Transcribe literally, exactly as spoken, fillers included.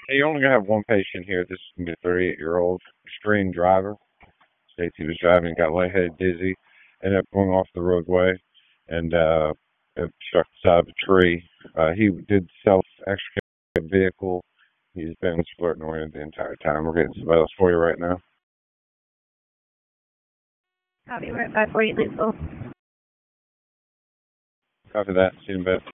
Hey, you only gonna have one patient here. This is gonna be a thirty-eight-year-old restrained driver. States he was driving, got lightheaded, dizzy, ended up going off the roadway, and uh, it struck the side of a tree. Uh, he did self-extricate the vehicle. He's been flirting oriented the entire time. We're getting somebody else for you right now. I'll be right back for you, Lethal. Copy that. See you in a bit.